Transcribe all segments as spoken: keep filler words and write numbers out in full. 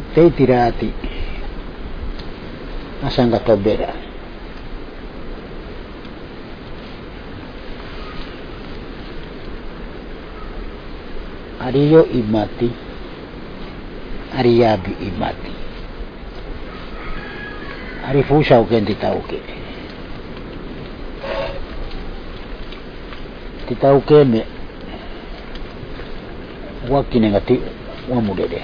Tei tirati asanga tobera ariyo imati ariyabi imati arifusha ukendi tauke titauke me wakine ngati wamudede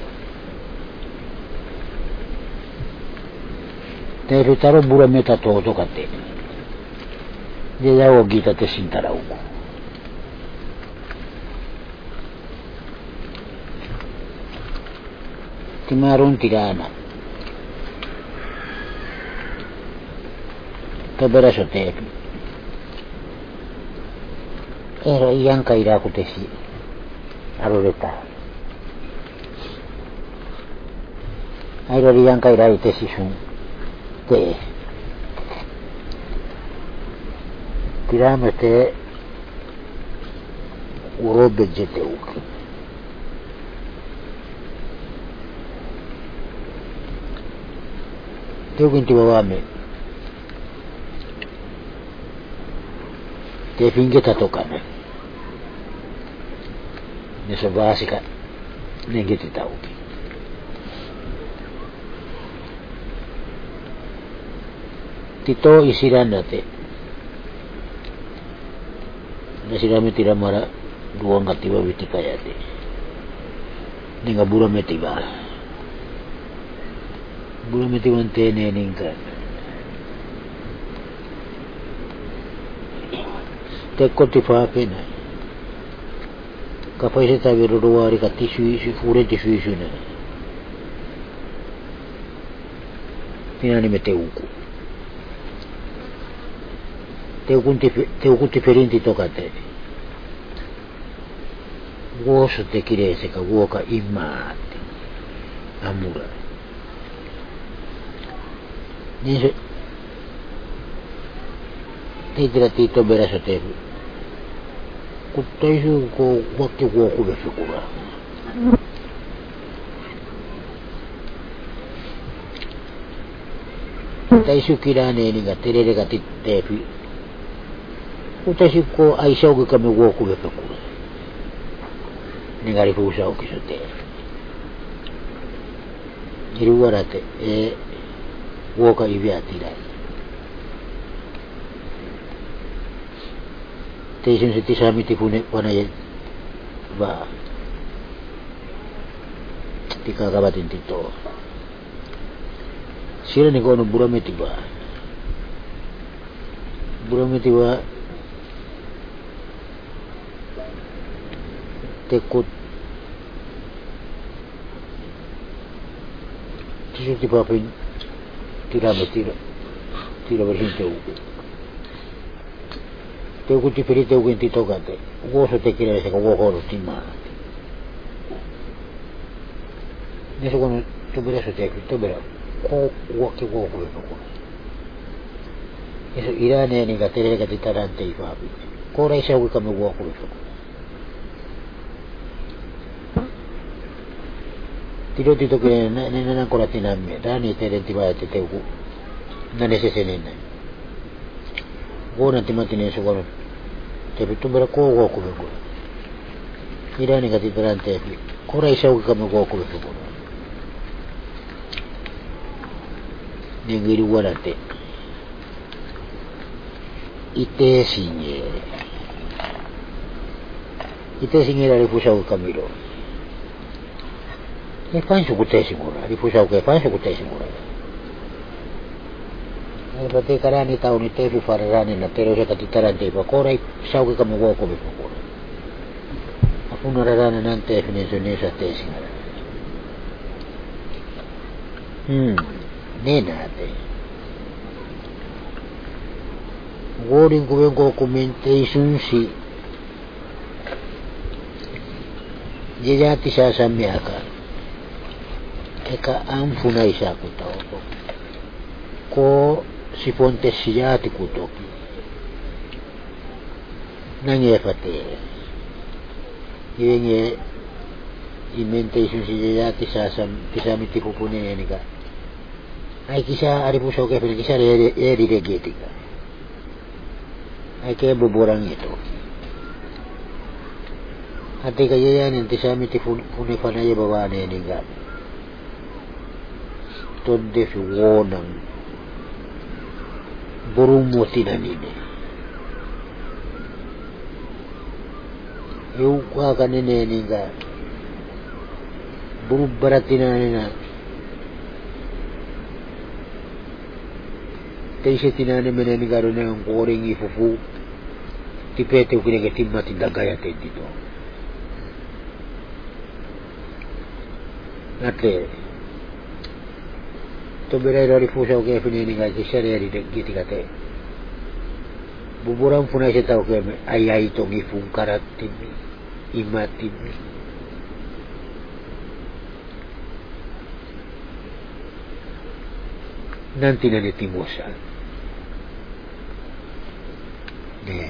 te ritaro bura meta toto kate de yawo gita te sintarauko timarun tirana tabera sotepi era iyan kaira kutesi aroreta airo iyan kaira itesi sun te tirame te urobe jete uki te ukinti wawame te finge tatokane neso basica nengeti tauki tito isirandate nasirame tiramara duang katiba bitikayate ninga bura metiba bura metiba tene ninga teko tifakena kapaise tabiru ruari katisu isu fure tisu isu na tinani meteuku teuku diferenti tokate woso te kirese ka woka imate amura niso te tira tito beraso te kutaisu ko wakki woku befikura taisu kirane ni ga terere ga tefi utasi ko aisau ke kami woku befikura ni gari fusau kisote iruwarate e woka ibiatira teisun se tisami tipune panaye ba tika kabatin tito sira ni kono burameti ba burameti ba tekut tisu tipapin tirame tira tira bersinte uku teu kuti perite u genti tokate goso te kira ese ko goho tima neso kono tubera so te tubera ko waki goho ko eso irane ni gatere ga titarante i fabi ko rai sa u kame goho ko tiro tito ke na na na ko latiname dani te rentiba te teu na necesene gona timatine so gono te tumbera ko go ko go irani ga titarante fi ko rai sa u kame go ko ko ni ngiri warate ite signere ite signere rifusa u kamiro e penso che te sicura rifusa che penso che te sicura e pate karani ta uni te fu farani na pero se katitarante pa korai sau che kamo go ko be ko apuna rarana nante finesone sa te signere hmm nenate gori go go commentation si jejati sa samyaka eka amfuna isa kutoko ko si fonte siyati kutoki nange fate yenge inventation siya tisa sa tisa miti pupunin ni ka ay kisa ari puso ke pili kisa re re regeti ka ay ke buburang ito ati kaya yan tisa miti puni panay bawa ni ni ka tonde fi wonang burung moti na nini yung kwa kanine ni ka burung baratina nina kaisi tinane meneni garo na yung koring ifufu tipete ukine ke timma tindagaya tendito nate to berai rari fusa uke fineni ga kisare ari giti kate buburan punai se tau ke ai ai to ngifung karatimi imatimi nanti na nitimosa ne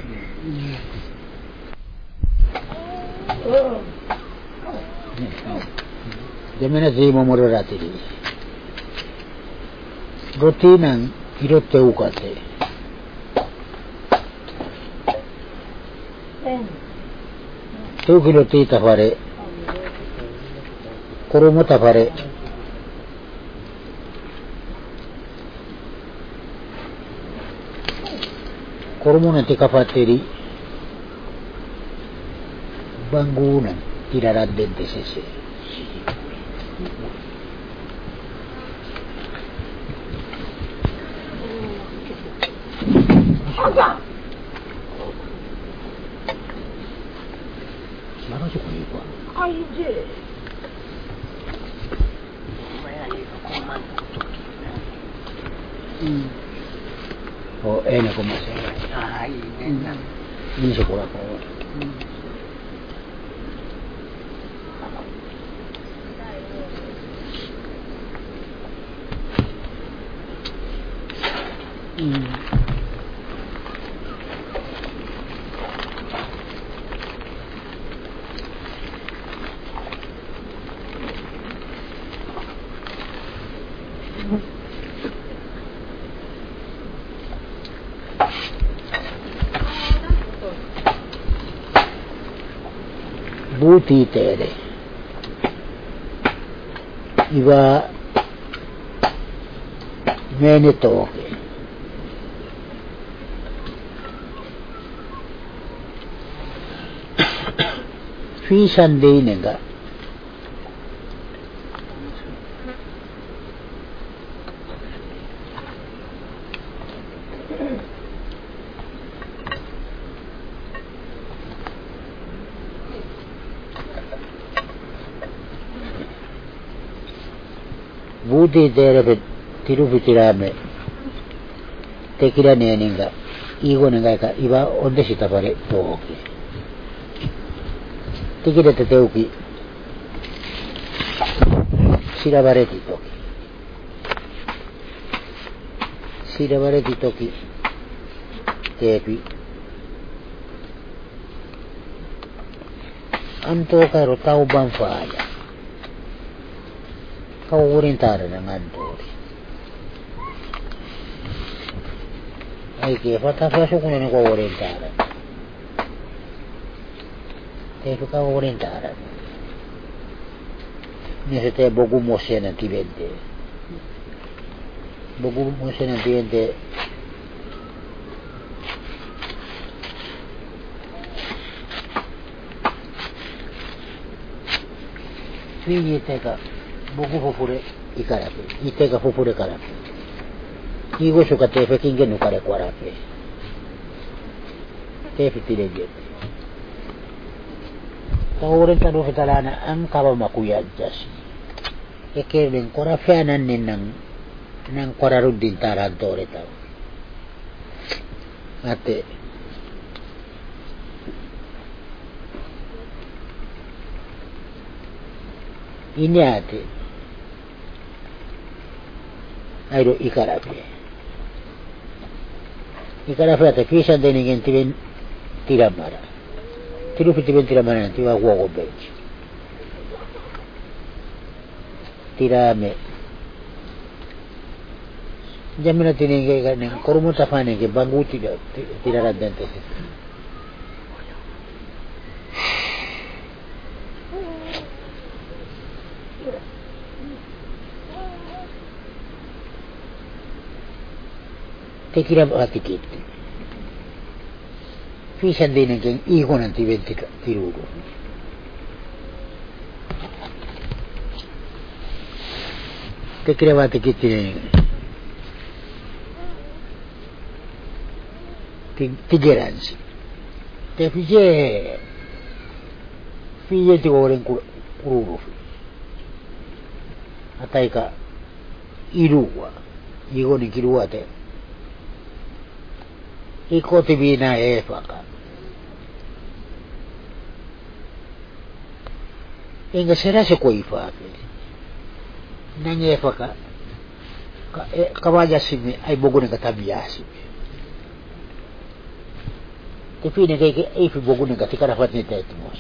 demena si momororati ni rotinang irotte ukate tu kilo tita fare koromota fare koromona tika fateri bangunan tidak dente sese mana suku ni pa aije oh enak kok mas ah ini ini sekolah kok hmm buti tere iba mene toke fisan dei nega buti tere pe tirupitirame tekira neninga igo nenga ka iba onde sita pare toke tikira teteuki sirabareti toki sirabareti toki tepi anto karo tau banfaya kau orientare na ngantori ai ke fata faso kuno ne ko orientare te kau orientare ne se te bogu mosena divente bogu mosena divente figli te ka buku fufure ikarape iteka fufure karape igo suka tefe kinge nukare kwarape tefe tiregete tawuren tanu fitalana ang kaba makuyadjasi ekelen korafe anan nang nang korarudin tarantore taw ate ini ate airo ikarape ikarape ate fisan de ningen tiben tiramara tirupi tiben tiramara nanti wa guago bench tirame jamina tinenge ka ne korumo tafane ke bangu tira tirara dente te kira batikiti fisan dine ke iko nanti venti tirugo te kira batikiti ne tigeransi te fije fije ti goren kururu ataika irua igo ni kirua te iko te bina e faka inga sera se koi fa nange faka ka vaya simi ai bogone ka tabiasi te fine che che e fi bogune ka tikara fatni te timos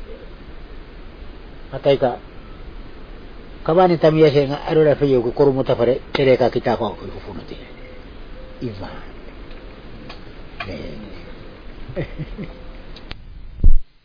ataika kabani tamia se nga arora feyo ko korumo ta fare tere ka kita ko ko funo te iva